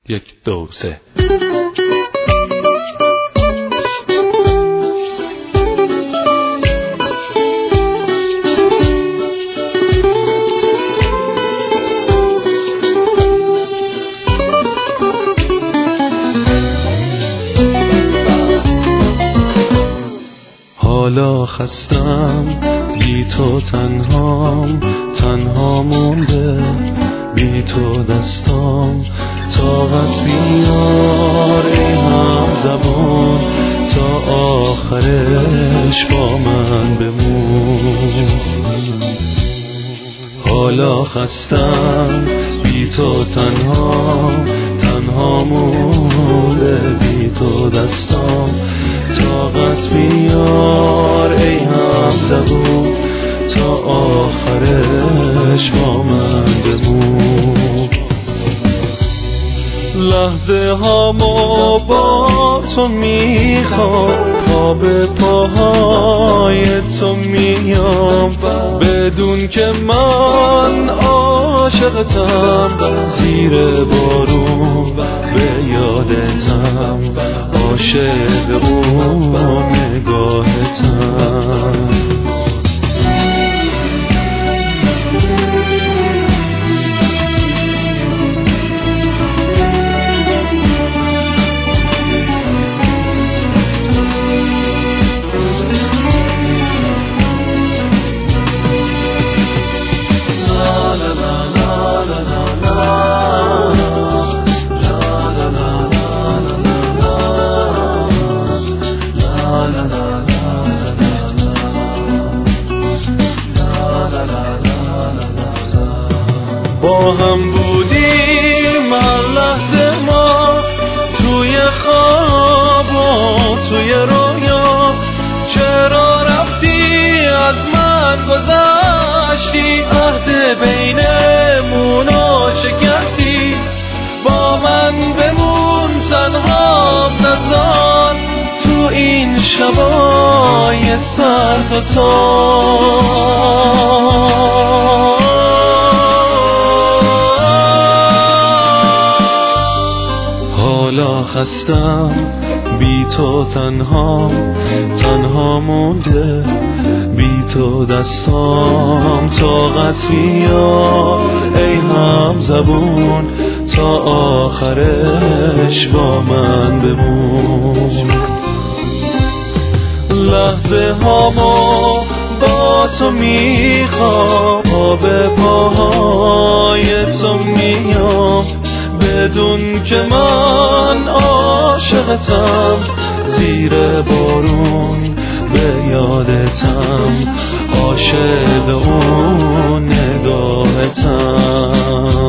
1 2 3. حالا خستم بی تو تنها مونده، بی تو دستام طاقت بیار ای هم زبان، تا آخرش با من بمون. حالا خستم بی تو تنها مونده، بی تو دستام طاقت بیار ای هم زبون، تا آخرش با من بمون. لحظه هامو با تو میخوام، تا به پاهای تو میام، بدون که من عاشقتم، زیر بارون به یادتم، عاشق اون نگاهتم. با هم بودیم هر لحظه ما، توی خواب و توی رویا، چرا رفتی از من گذشتی، عهد بینمونو شکستی، با من بمون تنها نزار، تو این شبای سرد و تار. حالا خستم بی تو تنها مونده، بی تو دستام طاقت بیار ای هم زبون، تا آخرش با من بمون. لحظه هامو با تو میخوام، به پاهای تو میام، بدون که من عاشقتم، زیر بارون به یادتم، عاشق اون نگاهتم.